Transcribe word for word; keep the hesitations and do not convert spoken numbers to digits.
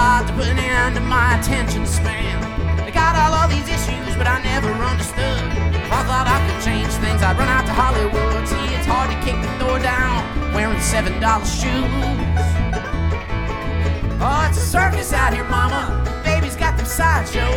lot to put an end to my attention span. I got all of these issues, but I never understood. If I thought I could change things, I'd run out to Hollywood. See, it's hard to kick the door down wearing seven dollar shoes. Oh, it's a circus out here, mama. Baby's got them sideshows.